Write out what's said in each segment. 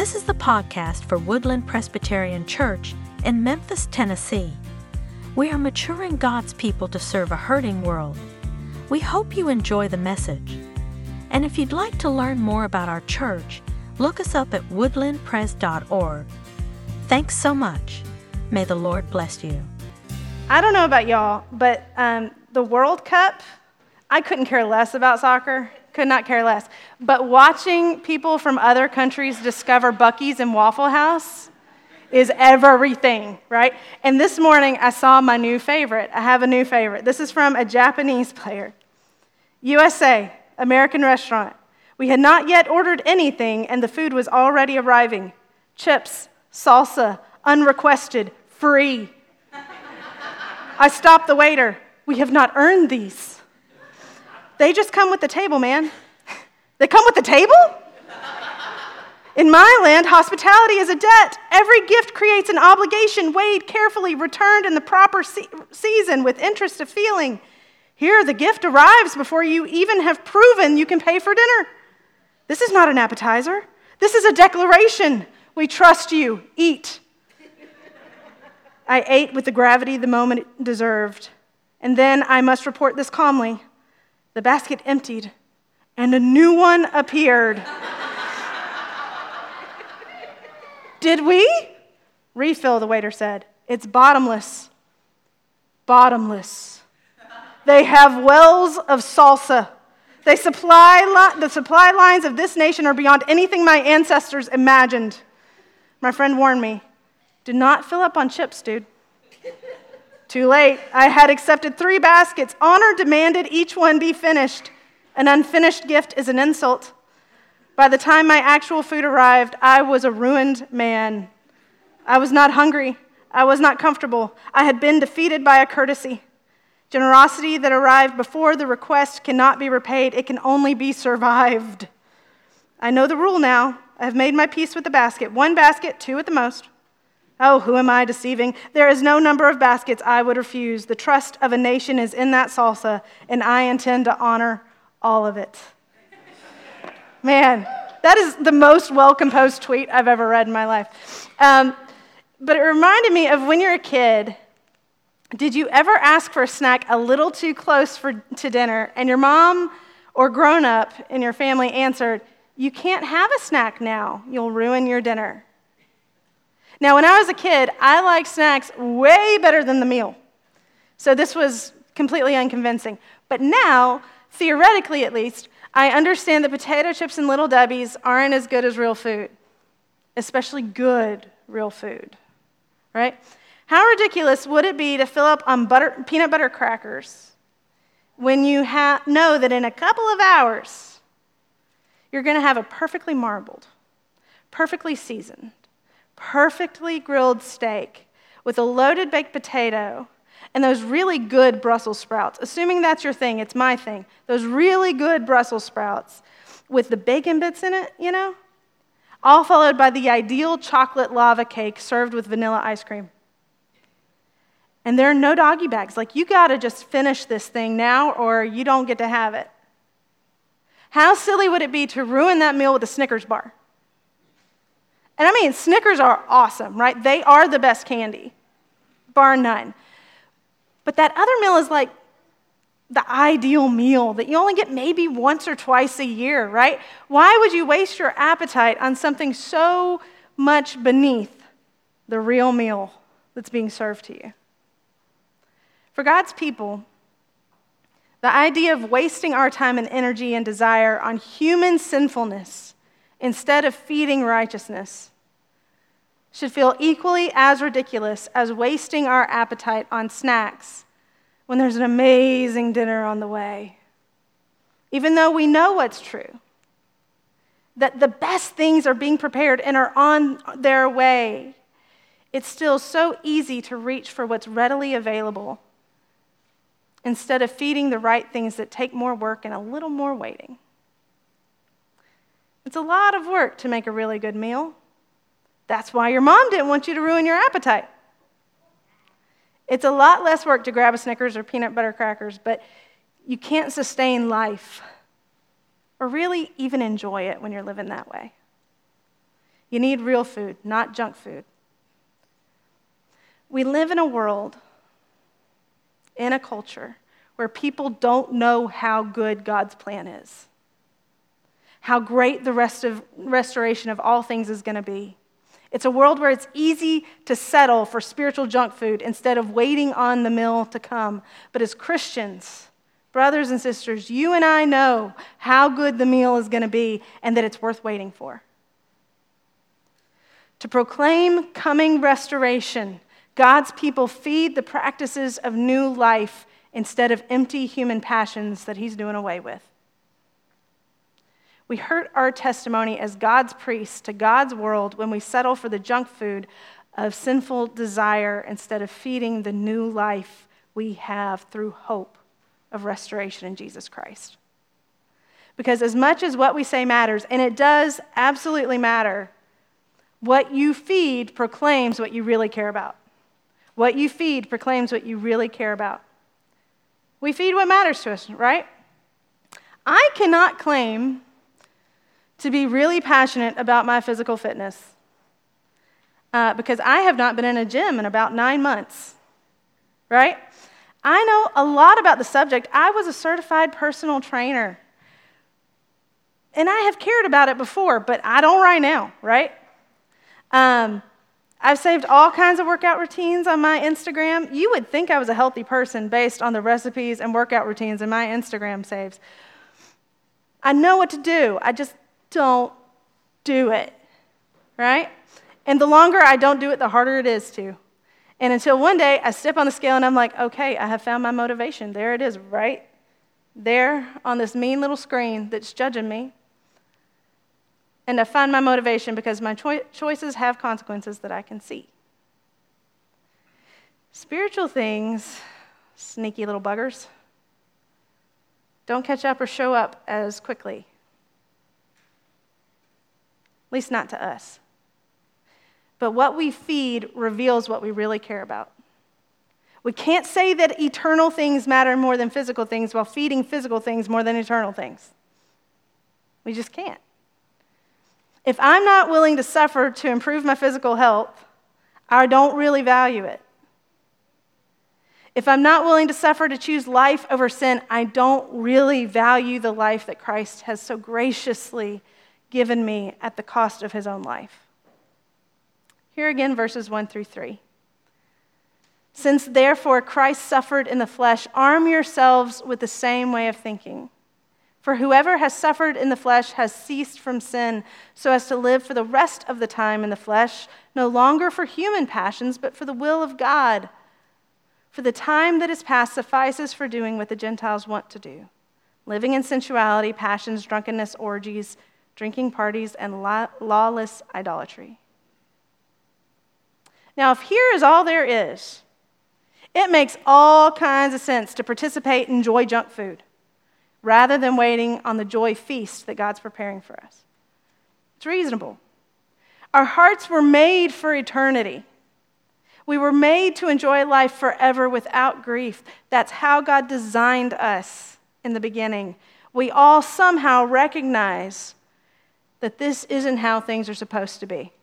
This is the podcast for Woodland Presbyterian Church in Memphis, Tennessee. We are maturing God's people to serve a hurting world. We hope you enjoy the message. And if you'd like to learn more about our church, look us up at woodlandpres.org. Thanks so much. May the Lord bless you. I don't know about y'all, but the World Cup, I couldn't care less about soccer. Could not care less. But watching people from other countries discover Buc-ee's and Waffle House is everything, right? And this morning, I saw my new favorite. I have a new favorite. This is from a Japanese player. USA, American restaurant. We had not yet ordered anything, and the food was already arriving. Chips, salsa, unrequested, free. I stopped the waiter. We have not earned these. They just come with the table, man. They come with the table? In my land, hospitality is a debt. Every gift creates an obligation, weighed carefully, returned in the proper season with interest of feeling. Here, the gift arrives before you even have proven you can pay for dinner. This is not an appetizer. This is a declaration. We trust you. Eat. I ate with the gravity the moment deserved. And then I must report this calmly. The basket emptied, and a new one appeared. Did we? Refill, the waiter said. It's bottomless. Bottomless. They have wells of salsa. The supply lines of this nation are beyond anything my ancestors imagined. My friend warned me, do not fill up on chips, dude. Too late. I had accepted 3 baskets. Honor demanded each one be finished. An unfinished gift is an insult. By the time my actual food arrived, I was a ruined man. I was not hungry. I was not comfortable. I had been defeated by a courtesy. Generosity that arrived before the request cannot be repaid. It can only be survived. I know the rule now. I have made my peace with the basket. 1 basket, 2 at the most. Oh, who am I deceiving? There is no number of baskets I would refuse. The trust of a nation is in that salsa, and I intend to honor all of it. Man, that is the most well-composed tweet I've ever read in my life. But it reminded me of when you're a kid, did you ever ask for a snack a little too close to dinner, and your mom or grown-up in your family answered, you can't have a snack now, you'll ruin your dinner. Now, when I was a kid, I liked snacks way better than the meal. So this was completely unconvincing. But now, theoretically at least, I understand that potato chips and Little Debbie's aren't as good as real food, especially good real food, right? How ridiculous would it be to fill up on peanut butter crackers when you know that in a couple of hours, you're going to have a perfectly marbled, perfectly seasoned, perfectly grilled steak with a loaded baked potato and those really good Brussels sprouts. Assuming that's your thing, it's my thing. Those really good Brussels sprouts with the bacon bits in it, all followed by the ideal chocolate lava cake served with vanilla ice cream. And there are no doggy bags. Like, you got to just finish this thing now or you don't get to have it. How silly would it be to ruin that meal with a Snickers bar? And I mean, Snickers are awesome, right? They are the best candy, bar none. But that other meal is like the ideal meal that you only get maybe once or twice a year, right? Why would you waste your appetite on something so much beneath the real meal that's being served to you? For God's people, the idea of wasting our time and energy and desire on human sinfulness instead of feeding righteousness should feel equally as ridiculous as wasting our appetite on snacks when there's an amazing dinner on the way. Even though we know what's true, that the best things are being prepared and are on their way, it's still so easy to reach for what's readily available instead of feeding the right things that take more work and a little more waiting. It's a lot of work to make a really good meal. That's why your mom didn't want you to ruin your appetite. It's a lot less work to grab a Snickers or peanut butter crackers, but you can't sustain life or really even enjoy it when you're living that way. You need real food, not junk food. We live in a world, in a culture, where people don't know how good God's plan is, how great the restoration of all things is going to be. It's a world where it's easy to settle for spiritual junk food instead of waiting on the meal to come. But as Christians, brothers and sisters, you and I know how good the meal is going to be and that it's worth waiting for. To proclaim coming restoration, God's people feed the practices of new life instead of empty human passions that he's doing away with. We hurt our testimony as God's priests to God's world when we settle for the junk food of sinful desire instead of feeding the new life we have through hope of restoration in Jesus Christ. Because as much as what we say matters, and it does absolutely matter, what you feed proclaims what you really care about. What you feed proclaims what you really care about. We feed what matters to us, right? I cannot claim to be really passionate about my physical fitness because I have not been in a gym in about 9 months, right? I know a lot about the subject. I was a certified personal trainer, and I have cared about it before, but I don't right now, right? I've saved all kinds of workout routines on my Instagram. You would think I was a healthy person based on the recipes and workout routines in my Instagram saves. I know what to do. I just don't do it, right? And the longer I don't do it, the harder it is to. And until one day I step on the scale and I'm like, okay, I have found my motivation. There it is, right there on this mean little screen that's judging me. And I find my motivation because my choices have consequences that I can see. Spiritual things, sneaky little buggers, don't catch up or show up as quickly. At least not to us. But what we feed reveals what we really care about. We can't say that eternal things matter more than physical things while feeding physical things more than eternal things. We just can't. If I'm not willing to suffer to improve my physical health, I don't really value it. If I'm not willing to suffer to choose life over sin, I don't really value the life that Christ has so graciously given me at the cost of his own life. Here again, verses 1-3. Since therefore Christ suffered in the flesh, arm yourselves with the same way of thinking. For whoever has suffered in the flesh has ceased from sin, so as to live for the rest of the time in the flesh, no longer for human passions, but for the will of God. For the time that is past suffices for doing what the Gentiles want to do, living in sensuality, passions, drunkenness, orgies, drinking parties, and lawless idolatry. Now, if here is all there is, it makes all kinds of sense to participate and enjoy junk food, rather than waiting on the joy feast that God's preparing for us. It's reasonable. Our hearts were made for eternity. We were made to enjoy life forever without grief. That's how God designed us in the beginning. We all somehow recognize that this isn't how things are supposed to be.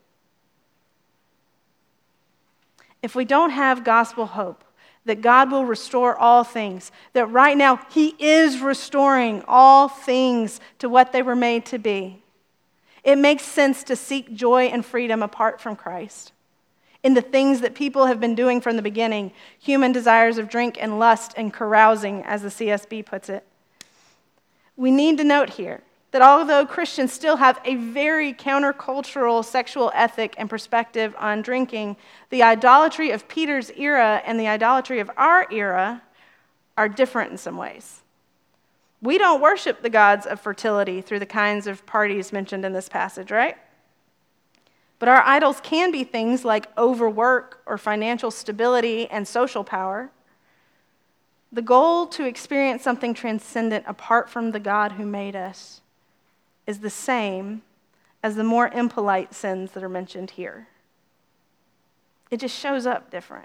If we don't have gospel hope, that God will restore all things, that right now he is restoring all things to what they were made to be, it makes sense to seek joy and freedom apart from Christ. In the things that people have been doing from the beginning, human desires of drink and lust and carousing, as the CSB puts it. We need to note here that although Christians still have a very countercultural sexual ethic and perspective on drinking, the idolatry of Peter's era and the idolatry of our era are different in some ways. We don't worship the gods of fertility through the kinds of parties mentioned in this passage, right? But our idols can be things like overwork or financial stability and social power. The goal to experience something transcendent apart from the God who made us is the same as the more impolite sins that are mentioned here. It just shows up different.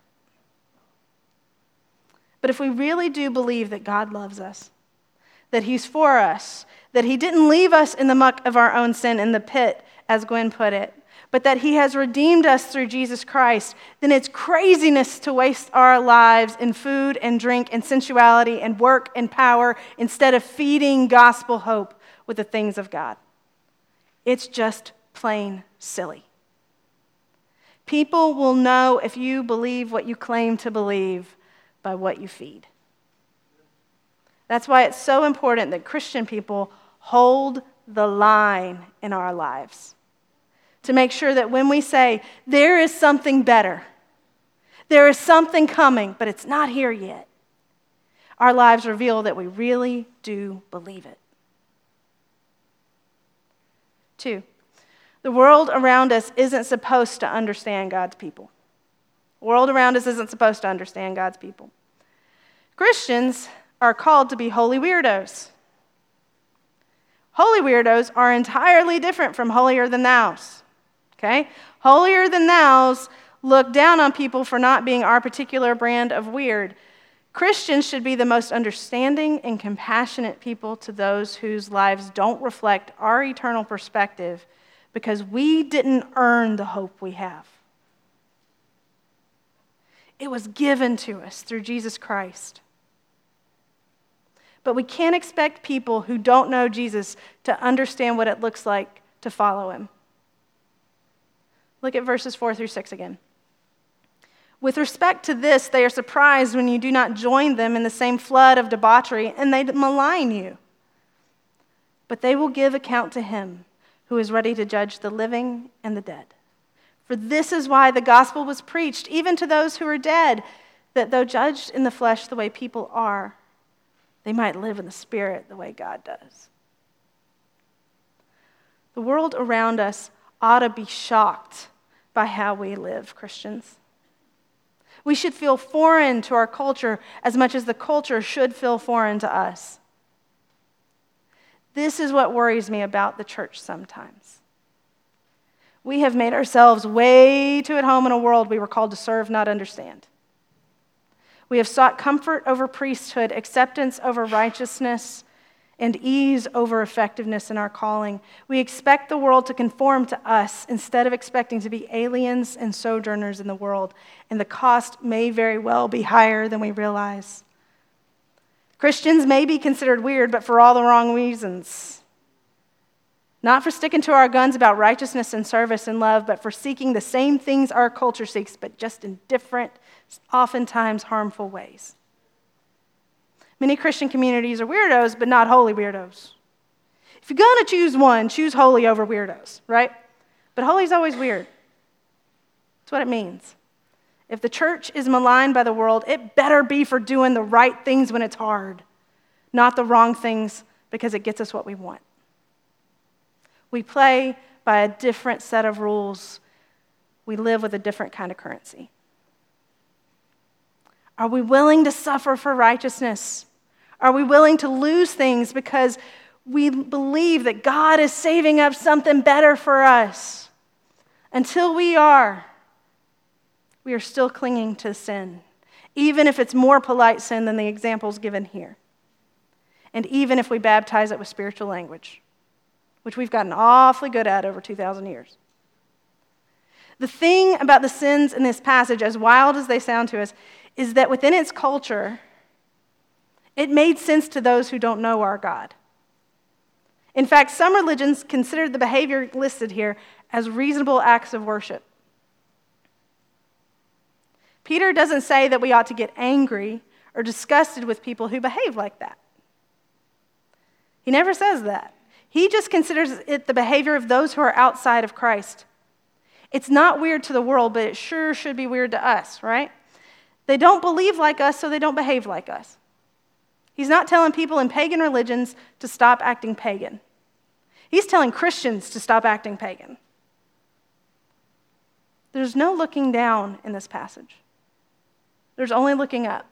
But if we really do believe that God loves us, that he's for us, that he didn't leave us in the muck of our own sin in the pit, as Gwen put it, but that he has redeemed us through Jesus Christ, then it's craziness to waste our lives in food and drink and sensuality and work and power instead of feeding gospel hope with the things of God. It's just plain silly. People will know if you believe what you claim to believe by what you feed. That's why it's so important that Christian people hold the line in our lives, to make sure that when we say, there is something better, there is something coming, but it's not here yet, our lives reveal that we really do believe it. 2, the world around us isn't supposed to understand God's people. The world around us isn't supposed to understand God's people. Christians are called to be holy weirdos. Holy weirdos are entirely different from holier than thous. Okay? Holier than thous look down on people for not being our particular brand of weird. Christians should be the most understanding and compassionate people to those whose lives don't reflect our eternal perspective because we didn't earn the hope we have. It was given to us through Jesus Christ. But we can't expect people who don't know Jesus to understand what it looks like to follow him. Look at verses 4-6 again. With respect to this, they are surprised when you do not join them in the same flood of debauchery, and they malign you. But they will give account to him who is ready to judge the living and the dead. For this is why the gospel was preached, even to those who are dead, that though judged in the flesh the way people are, they might live in the spirit the way God does. The world around us ought to be shocked by how we live, Christians. We should feel foreign to our culture as much as the culture should feel foreign to us. This is what worries me about the church sometimes. We have made ourselves way too at home in a world we were called to serve, not understand. We have sought comfort over priesthood, acceptance over righteousness, and ease over effectiveness in our calling. We expect the world to conform to us instead of expecting to be aliens and sojourners in the world, and the cost may very well be higher than we realize. Christians may be considered weird, but for all the wrong reasons. Not for sticking to our guns about righteousness and service and love, but for seeking the same things our culture seeks, but just in different, oftentimes harmful ways. Many Christian communities are weirdos, but not holy weirdos. If you're going to choose one, choose holy over weirdos, right? But holy is always weird. That's what it means. If the church is maligned by the world, it better be for doing the right things when it's hard, not the wrong things because it gets us what we want. We play by a different set of rules. We live with a different kind of currency. Are we willing to suffer for righteousness? Are we willing to lose things because we believe that God is saving up something better for us? Until we are still clinging to sin, even if it's more polite sin than the examples given here. And even if we baptize it with spiritual language, which we've gotten awfully good at over 2,000 years. The thing about the sins in this passage, as wild as they sound to us, is that within its culture, it made sense to those who don't know our God. In fact, some religions consider the behavior listed here as reasonable acts of worship. Peter doesn't say that we ought to get angry or disgusted with people who behave like that. He never says that. He just considers it the behavior of those who are outside of Christ. It's not weird to the world, but it sure should be weird to us, right? They don't believe like us, so they don't behave like us. He's not telling people in pagan religions to stop acting pagan. He's telling Christians to stop acting pagan. There's no looking down in this passage. There's only looking up.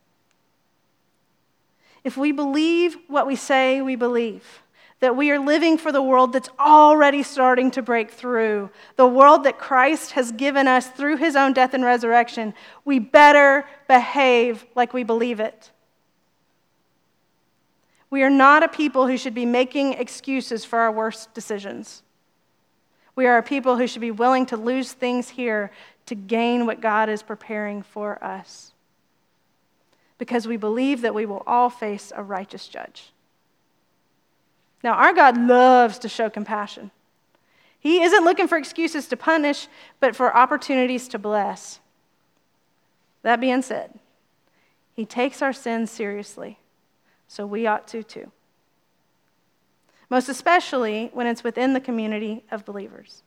If we believe what we say we believe, that we are living for the world that's already starting to break through, the world that Christ has given us through his own death and resurrection, we better behave like we believe it. We are not a people who should be making excuses for our worst decisions. We are a people who should be willing to lose things here to gain what God is preparing for us, because we believe that we will all face a righteous judge. Now, our God loves to show compassion. He isn't looking for excuses to punish, but for opportunities to bless. That being said, He takes our sins seriously, so we ought to too. Most especially when it's within the community of believers.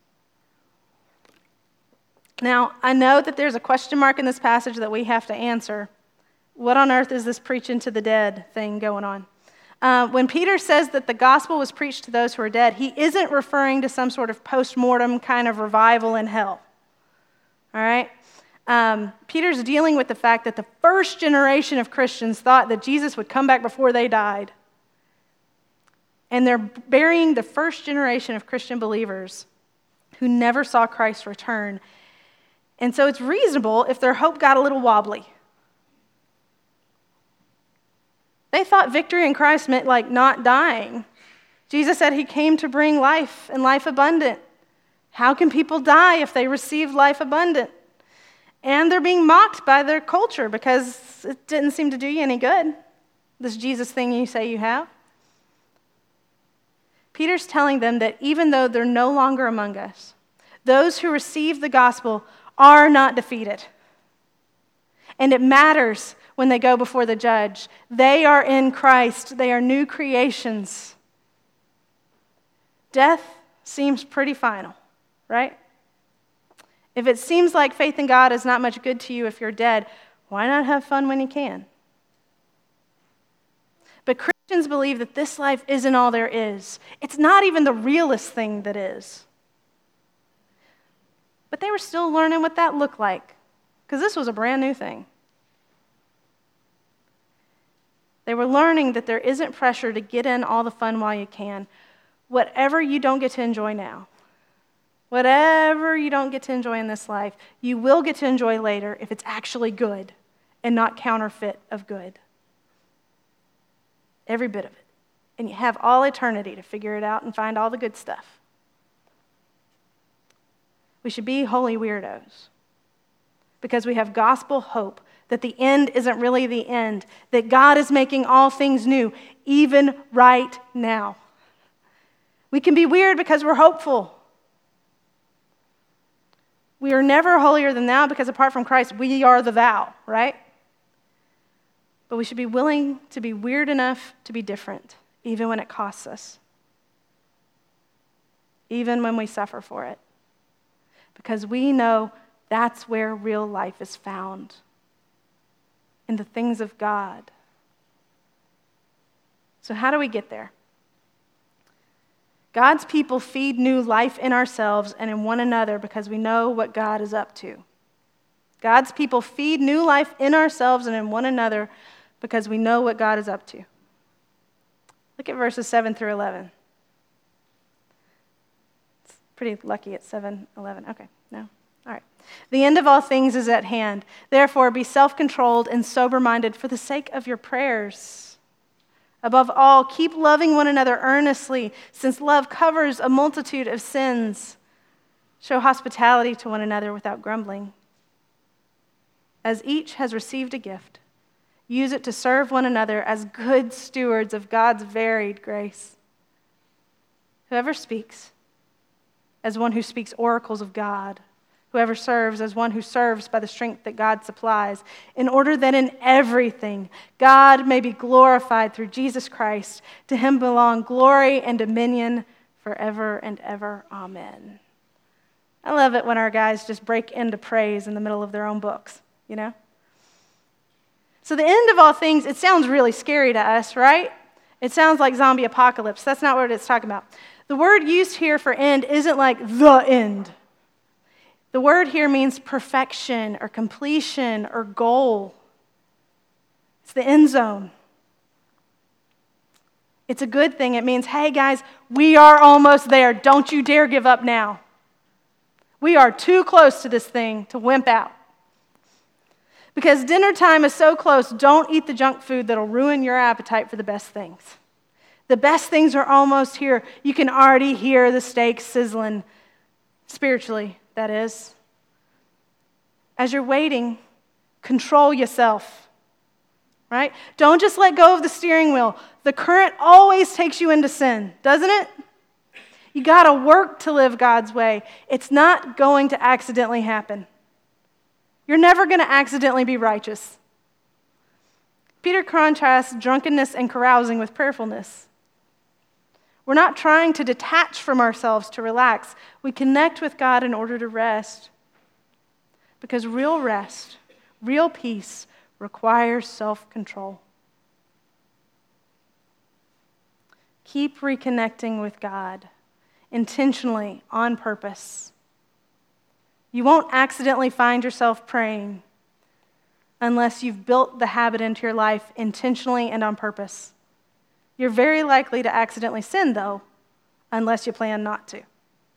Now, I know that there's a question mark in this passage that we have to answer. What on earth is this preaching to the dead thing going on? When Peter says that the gospel was preached to those who are dead, he isn't referring to some sort of post-mortem kind of revival in hell. All right? Peter's dealing with the fact that the first generation of Christians thought that Jesus would come back before they died. And they're burying the first generation of Christian believers who never saw Christ return. And so it's reasonable if their hope got a little wobbly. They thought victory in Christ meant like not dying. Jesus said He came to bring life and life abundant. How can people die if they receive life abundant? And they're being mocked by their culture because it didn't seem to do you any good, this Jesus thing you say you have. Peter's telling them that even though they're no longer among us, those who receive the gospel are not defeated. And it matters when they go before the judge. They are in Christ. They are new creations. Death seems pretty final, right? If it seems like faith in God is not much good to you if you're dead, why not have fun when you can? But Christians believe that this life isn't all there is. It's not even the realest thing that is. But they were still learning what that looked like, because this was a brand new thing. They were learning that there isn't pressure to get in all the fun while you can. Whatever you don't get to enjoy now, whatever you don't get to enjoy in this life, you will get to enjoy later if it's actually good and not counterfeit of good. Every bit of it. And you have all eternity to figure it out and find all the good stuff. We should be holy weirdos because we have gospel hope that the end isn't really the end, that God is making all things new, even right now. We can be weird because we're hopeful. We are never holier than thou because apart from Christ, we are the thou, right? But we should be willing to be weird enough to be different, even when it costs us, even when we suffer for it, because we know that's where real life is found. In the things of God. So how do we get there? God's people feed new life in ourselves and in one another because we know what God is up to. God's people feed new life in ourselves and in one another because we know what God is up to. Look at verses 7 through 11. It's pretty lucky it's 7:11. Okay, no? All right. The end of all things is at hand. Therefore, be self-controlled and sober-minded for the sake of your prayers. Above all, keep loving one another earnestly, since love covers a multitude of sins. Show hospitality to one another without grumbling. As each has received a gift, use it to serve one another as good stewards of God's varied grace. Whoever speaks, as one who speaks oracles of God. Whoever serves as one who serves by the strength that God supplies, in order that in everything God may be glorified through Jesus Christ. To Him belong glory and dominion forever and ever. Amen. I love it when our guys just break into praise in the middle of their own books, you know? So the end of all things, it sounds really scary to us, right? It sounds like zombie apocalypse. That's not what it's talking about. The word used here for end isn't like the end. The word here means perfection or completion or goal. It's the end zone. It's a good thing. It means, hey guys, we are almost there. Don't you dare give up now. We are too close to this thing to wimp out. Because dinner time is so close, don't eat the junk food that'll ruin your appetite for the best things. The best things are almost here. You can already hear the steak sizzling. spiritually, that is. As you're waiting, control yourself, right? Don't just let go of the steering wheel. The current always takes you into sin, doesn't it? You got to work to live God's way. It's not going to accidentally happen. You're never going to accidentally be righteous. Peter contrasts drunkenness and carousing with prayerfulness. We're not trying to detach from ourselves to relax. We connect with God in order to rest. Because real rest, real peace, requires self-control. Keep reconnecting with God intentionally, on purpose. You won't accidentally find yourself praying unless you've built the habit into your life intentionally and on purpose. You're very likely to accidentally sin, though, unless you plan not to.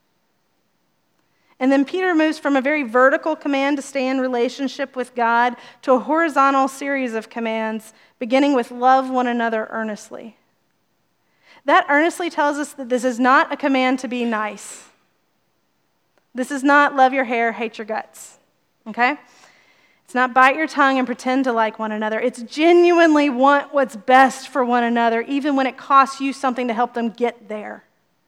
And then Peter moves from a very vertical command to stay in relationship with God to a horizontal series of commands, beginning with love one another earnestly. That earnestly tells us that this is not a command to be nice. This is not love your hair, hate your guts, okay? It's not bite your tongue and pretend to like one another. It's genuinely want what's best for one another, even when it costs you something to help them get there.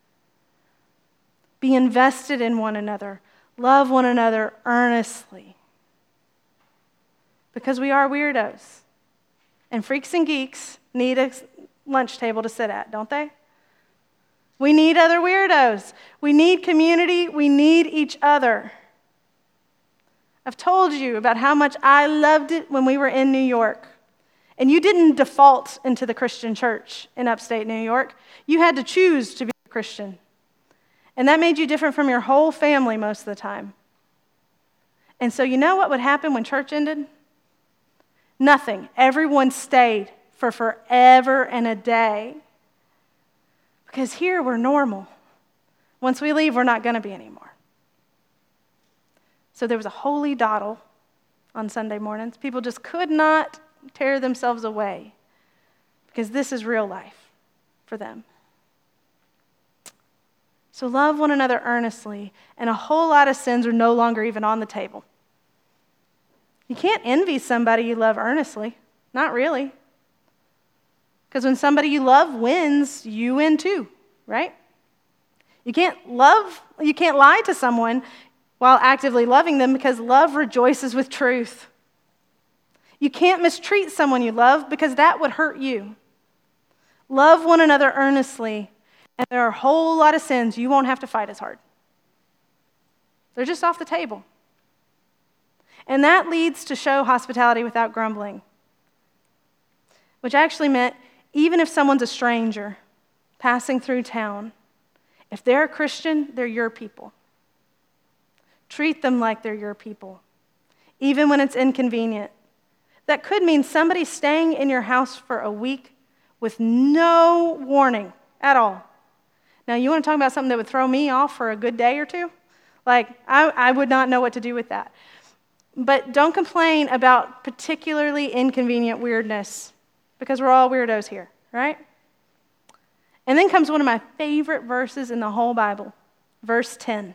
Be invested in one another. Love one another earnestly. Because we are weirdos. And freaks and geeks need a lunch table to sit at, don't they? We need other weirdos. We need community. We need each other. I've told you about how much I loved it when we were in New York. And you didn't default into the Christian church in upstate New York. You had to choose to be a Christian. And that made you different from your whole family most of the time. And so you know what would happen when church ended? Nothing. Everyone stayed for forever and a day. Because here we're normal. Once we leave, we're not going to be anymore. So there was a holy dawdle on Sunday mornings. People just could not tear themselves away because this is real life for them. So love one another earnestly, and a whole lot of sins are no longer even on the table. You can't envy somebody you love earnestly. Not really. Because when somebody you love wins, you win too, right? You can't lie to someone while actively loving them because love rejoices with truth. You can't mistreat someone you love because that would hurt you. Love one another earnestly, and there are a whole lot of sins you won't have to fight as hard. They're just off the table. And that leads to show hospitality without grumbling, which actually meant even if someone's a stranger passing through town, if they're a Christian, they're your people. Treat them like they're your people, even when it's inconvenient. That could mean somebody staying in your house for a week with no warning at all. Now, you want to talk about something that would throw me off for a good day or two? I would not know what to do with that. But don't complain about particularly inconvenient weirdness, because we're all weirdos here, right? And then comes one of my favorite verses in the whole Bible, verse 10.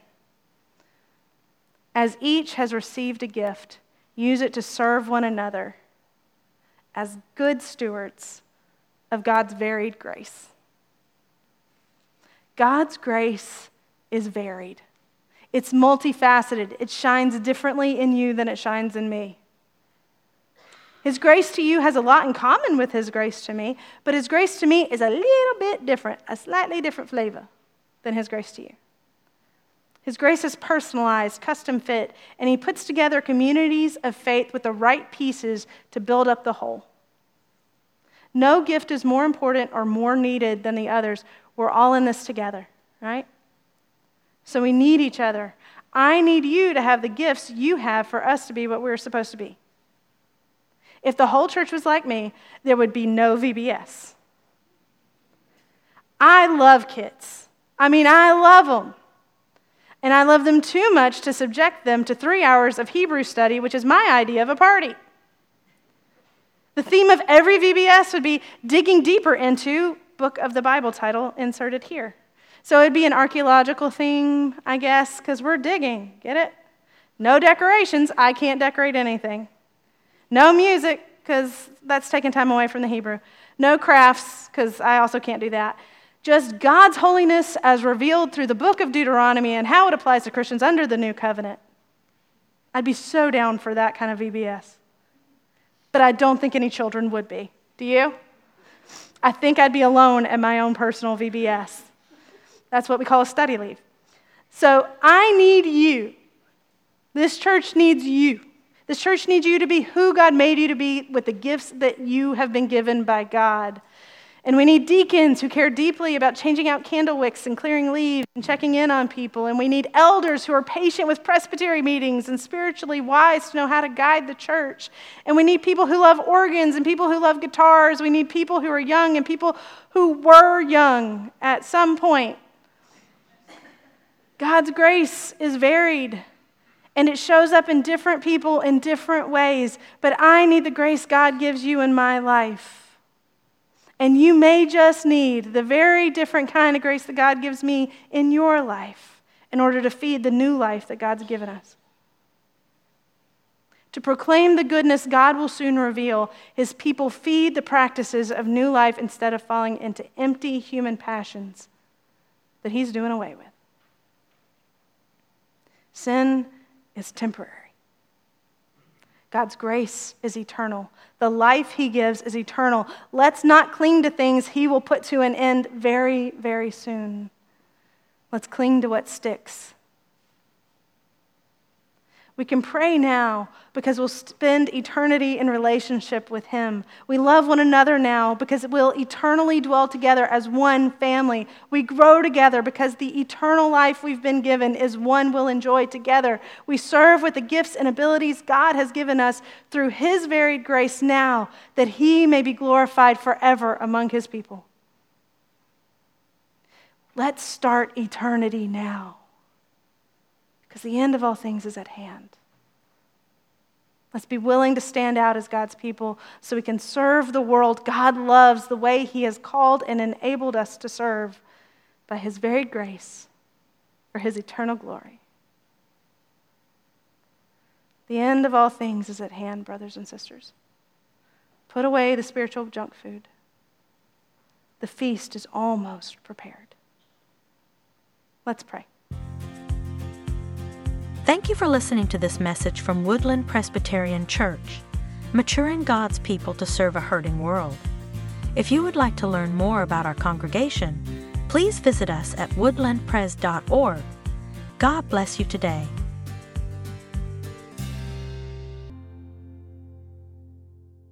As each has received a gift, use it to serve one another as good stewards of God's varied grace. God's grace is varied. It's multifaceted. It shines differently in you than it shines in me. His grace to you has a lot in common with His grace to me, but His grace to me is a little bit different, a slightly different flavor than His grace to you. His grace is personalized, custom fit, and He puts together communities of faith with the right pieces to build up the whole. No gift is more important or more needed than the others. We're all in this together, right? So we need each other. I need you to have the gifts you have for us to be what we're supposed to be. If the whole church was like me, there would be no VBS. I love kids. I love them. And I love them too much to subject them to 3 hours of Hebrew study, which is my idea of a party. The theme of every VBS would be digging deeper into book of the Bible title inserted here. So it'd be an archaeological theme, I guess, because we're digging. Get it? No decorations. I can't decorate anything. No music, because that's taking time away from the Hebrew. No crafts, because I also can't do that. Just God's holiness as revealed through the book of Deuteronomy and how it applies to Christians under the new covenant. I'd be so down for that kind of VBS. But I don't think any children would be. Do you? I think I'd be alone at my own personal VBS. That's what we call a study leave. So I need you. This church needs you. This church needs you to be who God made you to be with the gifts that you have been given by God. And we need deacons who care deeply about changing out candle wicks and clearing leaves and checking in on people. And we need elders who are patient with presbytery meetings and spiritually wise to know how to guide the church. And we need people who love organs and people who love guitars. We need people who are young and people who were young at some point. God's grace is varied, and it shows up in different people in different ways. But I need the grace God gives you in my life. And you may just need the very different kind of grace that God gives me in your life in order to feed the new life that God's given us. To proclaim the goodness God will soon reveal, His people feed the practices of new life instead of falling into empty human passions that He's doing away with. Sin is temporary. God's grace is eternal. The life He gives is eternal. Let's not cling to things He will put to an end very, very soon. Let's cling to what sticks. We can pray now because we'll spend eternity in relationship with Him. We love one another now because we'll eternally dwell together as one family. We grow together because the eternal life we've been given is one we'll enjoy together. We serve with the gifts and abilities God has given us through His varied grace now, that He may be glorified forever among His people. Let's start eternity now, because the end of all things is at hand. Let's be willing to stand out as God's people so we can serve the world God loves the way He has called and enabled us to serve by His varied grace for His eternal glory. The end of all things is at hand, brothers and sisters. Put away the spiritual junk food. The feast is almost prepared. Let's pray. Thank you for listening to this message from Woodland Presbyterian Church, maturing God's people to serve a hurting world. If you would like to learn more about our congregation, please visit us at woodlandpres.org. God bless you today.